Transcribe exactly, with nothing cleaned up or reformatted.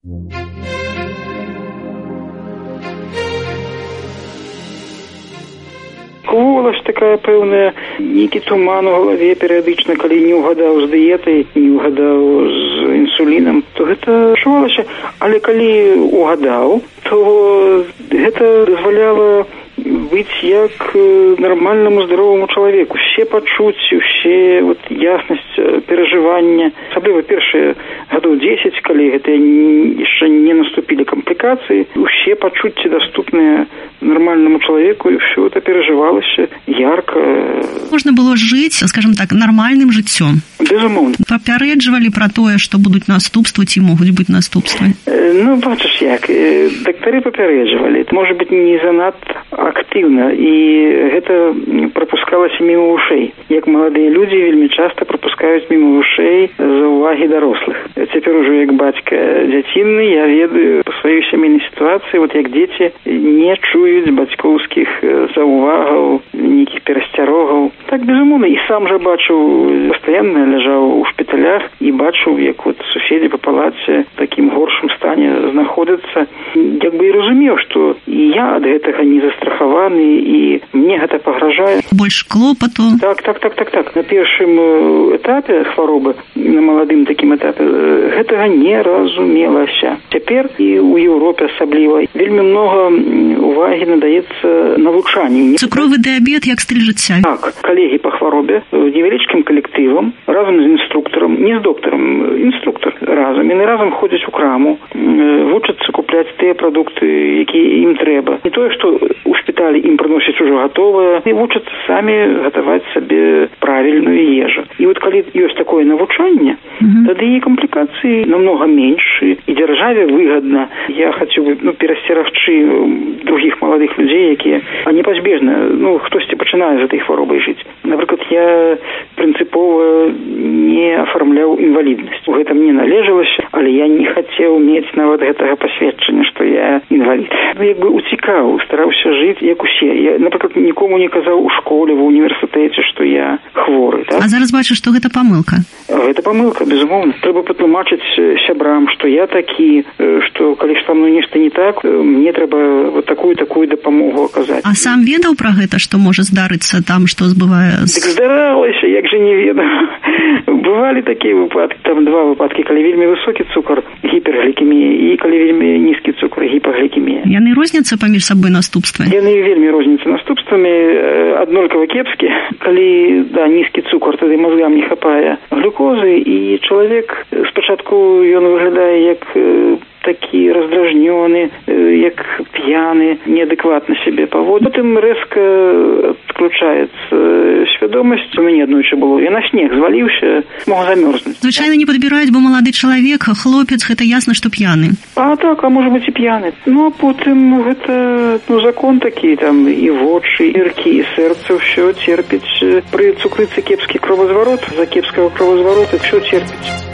Колаш такая пэўная, нейкі туман у галаве перыядычна, калі не ўгадаў з дыетай, не ўгадаў з інсулінам, то гэта адчувалася. Але калі ўгадаў, то гэта дазваляла быць як нармальнаму здароваму чалавеку. Усе пачуцці, усе вот яснасць перажывання, асабліва першыя гадоў дзесяць, калі гэта яшчэ не наступілі камплікацыі, усе пачуцці даступныя нормальному человеку, и все это переживалось ярко. Можно было жить, скажем так, нормальным жыццём. Безумоўна. Папярэджвалі пра тое, што будуць наступствы ці могуць быць наступствы? Ну, бачыш як, дактары папярэджвалі. Это, может быть, не занадта актыўна, і гэта пропускалася мимо ушэй. Як маладыя людзі вельмі часта пропускаюць мимо ушэй за увагі дарослых. Цяпер ужо як бацька дзяцінны, я ведаю па сваёй сямейнай сітуацыі, вот як дзеці не чуюць бацькоўскіх заўвагаў, нейкіх перасцярогаў. Так, безумоўна, і сам жа бачыў, пастаянна ляжаў у шпіталях і бачыў, як вот суседзі па палаце в такім горшым стане знаходзяцца. Як бы і разумеў, што і я ад гэтага не застрахаваны, і мне гэта пагражае. Больш клопату. Так, так, так, так, так. На першым этапе хваробы, на маладым такім этапе, гэтага не разумелася. Цяпер і ў Еўропе асабліва вельмі многа увагі надаецца навучанню. Цукровы дыябет як стыль жыцця. Так, калегі па хваробе невялічкім калектывам, разам з інструктарам, не з доктарам, інструктар разам, яны разам ходзяць у краму, вучацца купляць тыя прадукты, якія ім трэба. Не тое, што у шпіталі ім прыносяць ужо гатовае, і вучацца самі гатаваць сабе правільную ежу. І вот калі ёсць такое навучанне, mm-hmm. тады і камплікацыі намнога менш, і дзяржаве выгадна. Я хацеў бы ну, перасцерагчы других маладых людзей, якія непазбежна, ну, хтосьці пачынае з этой хваробай жыць. Напрыклад, я прынцыпова не афармляў інваліднасць. У гэтым не належалася, але я не хацеў мець нават гэтага пасведчання, што я інвалід. Ну, як бы уцікаў, стараўся жыць, як усе. Я, напрыклад, нікому не казаў у школе, ва універсітэце, што я хворы. Так? А зараз бачыш, што гэта памылка? Гэта памылка, безумоўна. Трэба патлумачыць сябрам, што я такі, што калі ж са мной нешта не так, мне трэба вот такую-такую дапамогу аказаць. А сам ведаў пра гэта, што можа здарыцца там, што збывае? Дык здаралася, як жа не ведаў. Бывалі такія выпадкі, там два выпадкі, калі вельмі высокі цукар, гіперглікемія, і калі вельмі нізкі цукар, гіпаглікемія. Яны розняцца паміж сабой наступствы? Яны вельмі розняцца наступствамі, аднолькава кепскі. Калі, да, нізкі цукар, тады мазгам не хапае глюкозы, і чалавек спачатку ён выглядае як такі раздражнёны, як п'яны, неадэкватна сябе паводзіць. Потым рэзка адключаецца свядомасць. У мяне аднойчы было. Я на снег зваліўся, мог замёрзнуць. Звычайна не падбіраюць, бо малады чалавек, хлопец, гэта ясна, што п'яны. А так, а можа быць і п'яны. Ну, а потым гэта, ну, закон такі, там, і вочы, і іркі, і сэрца, ўсё церпіць. Пры цукрыцы кепскі кровазварот, за кепскага кровазварота ўсё церпіць.